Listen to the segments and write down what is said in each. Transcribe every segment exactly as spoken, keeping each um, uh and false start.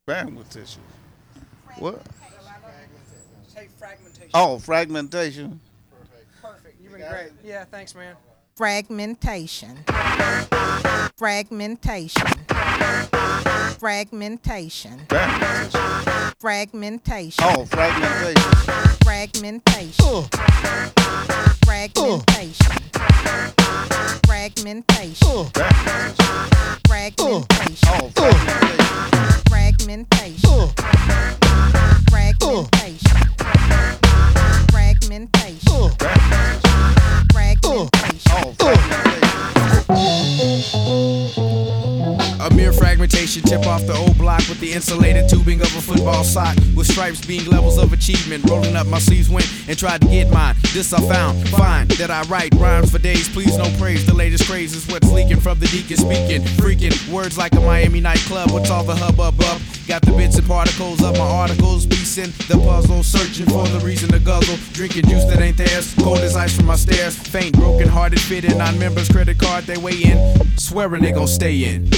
Fragmentation. What? Say fragmentation. Oh, fragmentation. Perfect. You've been great. Yeah, thanks, man. Fragmentation. Fragmentation. Fragmentation. Fragmentation. Fragmentation. Oh, fragmentation. Fragmentation. Fragmentation. Fragmentation. Fragmentation. Fragmentation. Oh, fragmentation. Fragmentation. Fragmentation. Fragmentation. Fragmentation. Oh, fragmentation. A mere fragmentation, tip off the old block with the insulated tubing of a football sock, with stripes being levels of achievement. Rolling up my sleeves, went and tried to get mine. This I found, fine, that I write rhymes for days. Please no praise, the latest craze is what's leaking from the deacon speaking. Freaking words like a Miami nightclub. What's all the hubbub up? Got the bits and particles of my articles, piecing the puzzle, searching for the reason to guzzle. Drinking juice that ain't theirs, cold as ice from my stairs. Faint, broken hearted, fitting non-members credit card they weigh in, swearing they gon' stay in.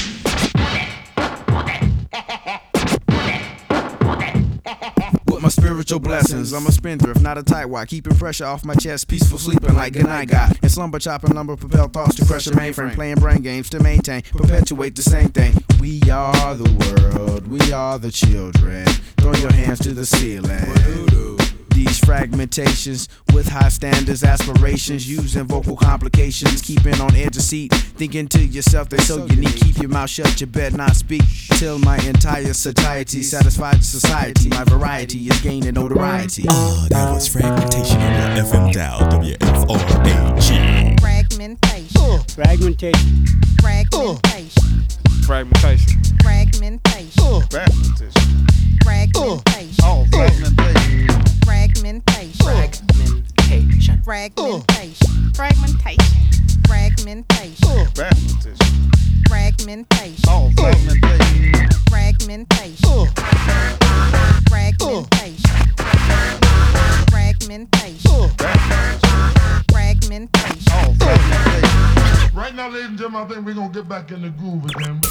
With my spiritual blessings, I'm a spendthrift, not a tightwad. Keeping pressure off my chest, peaceful sleeping like good night guy. And slumber chopping lumber, propel thoughts to crush a mainframe. Playing brain games to maintain, perpetuate the same thing. We are the world, we are the children. Throw your hands to the ceiling. These fragmentations with high standards, aspirations, using vocal complications, keeping on edge of seat, thinking to yourself they're so unique. Keep your mouth shut, you better not speak till my entire satiety satisfies society. My variety is gaining notoriety. Ah, that was fragmentation on your F M dial, W F R A G. Fragmentation. Fragmentation. Fragmentation. Fragmentation. Fragmentation. Fragmentation. Fragmentation. Oh, fragmentation. Fragmentation. Fragmentation. Fragmentation. Fragmentation. Fragmentation. Fragmentation. Fragmentation. Oh, fragmentation. Fragmentation. Fragmentation. Fragmentation. Fragmentation. Oh, fragmentation. Right now, ladies and gentlemen, I think we're gonna get back in the groove again.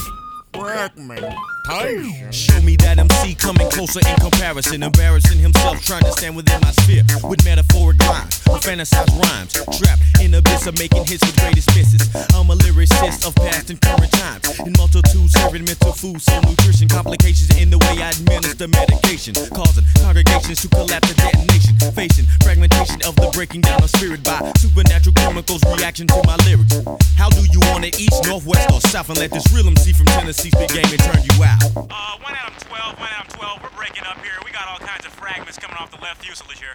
Show me that M C coming closer in comparison, embarrassing himself trying to stand within my sphere with metaphoric lines, with fantasized rhymes, trapped in the abyss of making hits with greatest misses. I'm a lyricist of past and current times, in multitudes serving mental food, so nutrition complications in the way I administer medication, causing congregations to collapse at detonation, facing fragmentation of the breaking down of spirit by supernatural chemicals reaction to my lyrics. How do you want it, east, northwest, or south, and let this real M C from Tennessee spit game and turn you out? Uh, one Adam twelve, one Adam twelve, we're breaking up here. We got all kinds of fragments coming off the left fuselage here.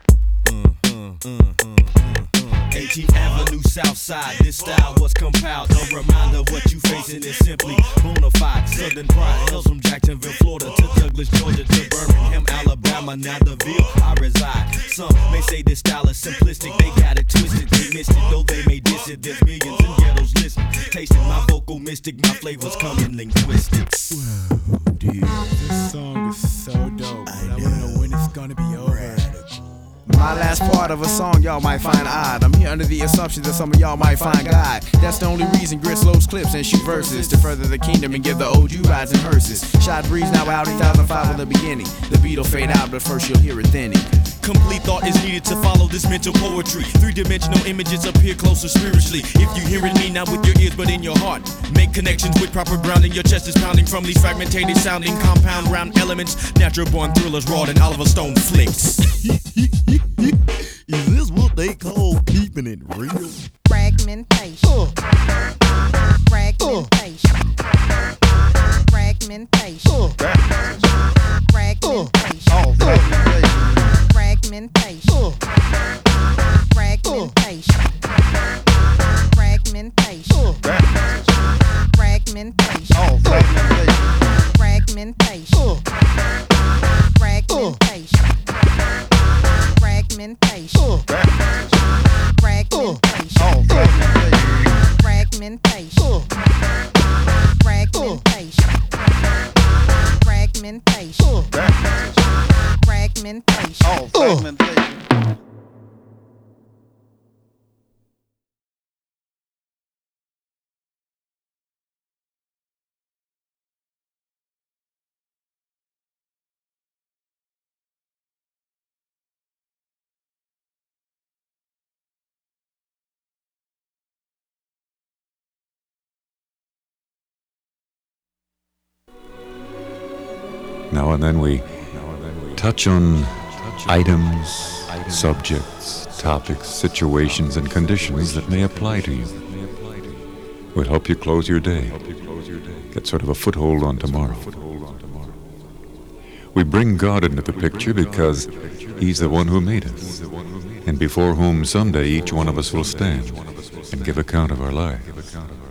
eighteenth Avenue South Side, this style was compiled. A reminder of what you facing is simply bona fide. Southern pride hails from Jacksonville, Florida to Douglas, Georgia to Birmingham, Alabama. Now the Ville I reside. Some may say this style is simplistic, they got it twisted, they missed it. Though they may diss it, there's millions in ghettos listening. Tasting my vocal mystic, my flavors coming linguistic. Whoa, dude, this song is so dope. I, I wanna know when it's gonna be over. My last part of a song y'all might find odd. I'm here under the assumption that some of y'all might find God. That's the only reason Grits loads clips and shoot verses to further the kingdom and give the O G rides and hearses. Shot breeze now out two thousand five in the beginning. The beat will fade out, but first you'll hear it thinning. Complete thought is needed to follow this mental poetry. Three-dimensional images appear closer spiritually. If you hearing me not with your ears but in your heart, make connections with proper grounding. Your chest is pounding from these fragmented sounding compound round elements. Natural born thrillers raw than Oliver Stone flicks. Is this what they call keeping it real? Fragmentation. Fragmentation. Fragmentation. Fragmentation. Oh, fragmentation. Fragmentation. Fragmentation. Fragmentation. Fragmentation. Oh, fragmentation. Fragmentation. Fragmentation. Fragmentation. Fragmentation. Oh, fragmentation. Fragmentation. Fragmentation. Fragmentation. Fragmentation. Oh, fragmentation. Now and then we touch on items, subjects, topics, situations, and conditions that may apply to you. Will help you close your day, get sort of a foothold on tomorrow. We bring God into the picture because He's the one who made us, and before whom someday each one of us will stand and give account of our life.